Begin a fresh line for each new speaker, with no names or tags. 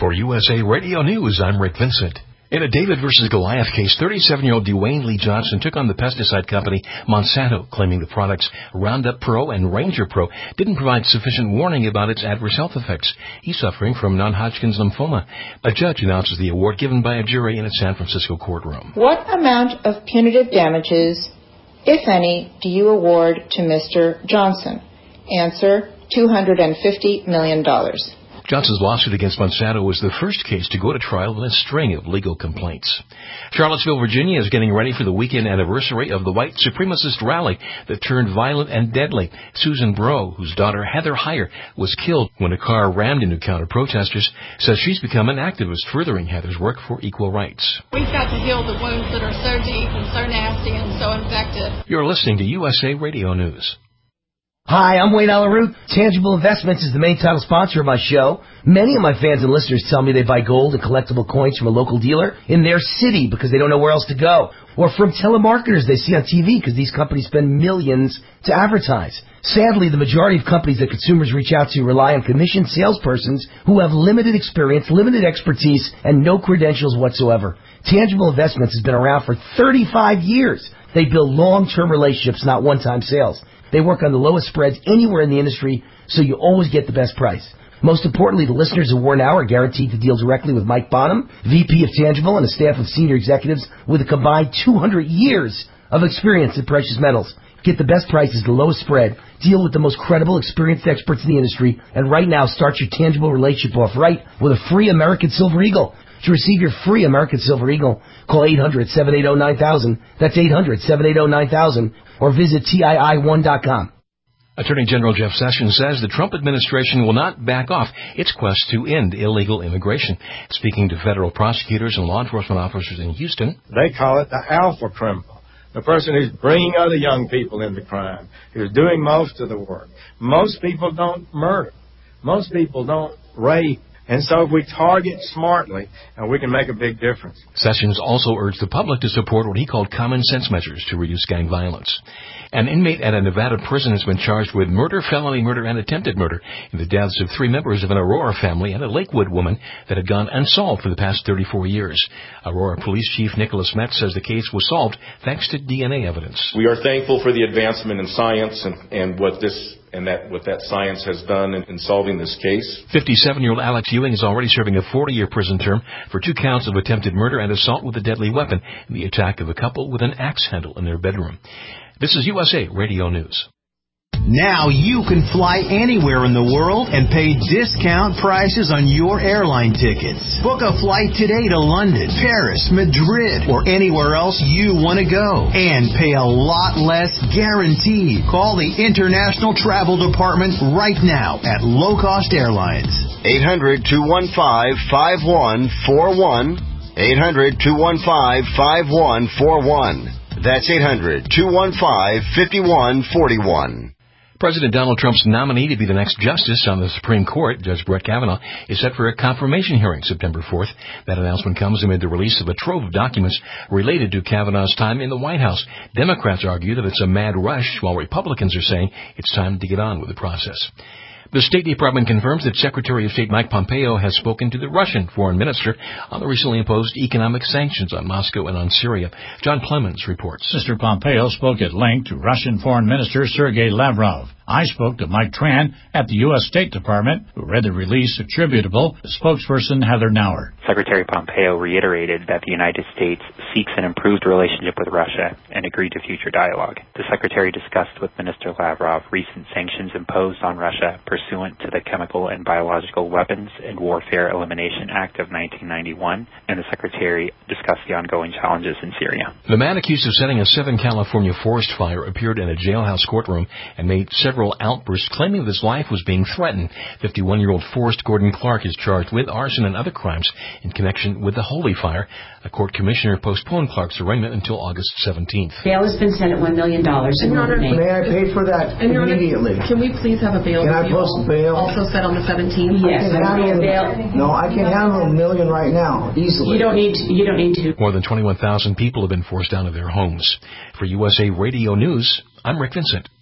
For USA Radio News, I'm Rick Vincent. In a David versus Goliath case, 37-year-old Dwayne Lee Johnson took on the pesticide company Monsanto, claiming the products Roundup Pro and Ranger Pro didn't provide sufficient warning about its adverse health effects. He's suffering from non-Hodgkin's lymphoma. A judge announces the award given by a jury in a San Francisco courtroom.
What amount of punitive damages, if any, do you award to Mr. Johnson? Answer, $250 million.
Johnson's lawsuit against Monsanto was the first case to go to trial with a string of legal complaints. Charlottesville, Virginia is getting ready for the weekend anniversary of the white supremacist rally that turned violent and deadly. Susan Breaux, whose daughter Heather Heyer was killed when a car rammed into counter-protesters, says she's become an activist furthering Heather's work for equal rights.
We've got to heal the wounds that are so deep and so nasty and so infected.
You're listening to USA Radio News.
Hi, I'm Wayne Alaroot. Tangible Investments is the main title sponsor of my show. Many of my fans and listeners tell me they buy gold and collectible coins from a local dealer in their city because they don't know where else to go. Or from telemarketers they see on TV because these companies spend millions to advertise. Sadly, the majority of companies that consumers reach out to rely on commissioned salespersons who have limited experience, limited expertise, and no credentials whatsoever. Tangible Investments has been around for 35 years. They build long-term relationships, not one-time sales. They work on the lowest spreads anywhere in the industry, so you always get the best price. Most importantly, the listeners of War Now are guaranteed to deal directly with Mike Bonham, VP of Tangible, and a staff of senior executives with a combined 200 years of experience in precious metals. Get the best prices, the lowest spread, deal with the most credible, experienced experts in the industry, and right now start your Tangible relationship off right with a free American Silver Eagle. To receive your free American Silver Eagle, call 800-780-9000. That's 800-780-9000. Or visit TII1.com.
Attorney General Jeff Sessions says the Trump administration will not back off its quest to end illegal immigration. Speaking to federal prosecutors and law enforcement officers in Houston,
they call it the alpha criminal, the person who's bringing other young people into crime, who's doing most of the work. Most people don't murder. Most people don't rape. And so if we target smartly, we can make a big difference.
Sessions also urged the public to support what he called common sense measures to reduce gang violence. An inmate at a Nevada prison has been charged with murder, felony murder, and attempted murder in the deaths of 3 members of an Aurora family and a Lakewood woman that had gone unsolved for the past 34 years. Aurora Police Chief Nicholas Metz says the case was solved thanks to DNA evidence.
We are thankful for the advancement in science and what that science has done in solving this case.
57-year-old Alex Ewing is already serving a 40-year prison term for 2 counts of attempted murder and assault with a deadly weapon in the attack of a couple with an axe handle in their bedroom. This is USA Radio News.
Now you can fly anywhere in the world and pay discount prices on your airline tickets. Book a flight today to London, Paris, Madrid, or anywhere else you want to go. And pay a lot less guaranteed. Call the International Travel Department right now at Low Cost Airlines.
800-215-5141. 800-215-5141. That's 800-215-5141.
President Donald Trump's nominee to be the next justice on the Supreme Court, Judge Brett Kavanaugh, is set for a confirmation hearing September 4th. That announcement comes amid the release of a trove of documents related to Kavanaugh's time in the White House. Democrats argue that it's a mad rush, while Republicans are saying it's time to get on with the process. The State Department confirms that Secretary of State Mike Pompeo has spoken to the Russian foreign minister on the recently imposed economic sanctions on Moscow and on Syria. John Clemens reports.
Mr. Pompeo spoke at length to Russian Foreign Minister Sergei Lavrov. I spoke to Mike Tran at the U.S. State Department, who read the release attributable to spokesperson Heather Nauert.
Secretary Pompeo reiterated that the United States seeks an improved relationship with Russia and agreed to future dialogue. The Secretary discussed with Minister Lavrov recent sanctions imposed on Russia pursuant to the Chemical and Biological Weapons and Warfare Elimination Act of 1991, and the Secretary discussed the ongoing challenges in Syria.
The man accused of setting a Southern California forest fire appeared in a jailhouse courtroom and made several outbursts claiming that his life was being threatened. 51-year-old Forrest Gordon Clark is charged with arson and other crimes in connection with the Holy Fire. A court commissioner postponed Clark's arraignment until August 17th.
Bail has been set at $1 million.
May I pay for that immediately?
Can we please have a bail?
Can I post a bail?
Also set on the 17th?
Yes.
No, I can handle $1 million right now, easily.
You don't need to.
More than 21,000 people have been forced out of their homes. For USA Radio News, I'm Rick Vincent.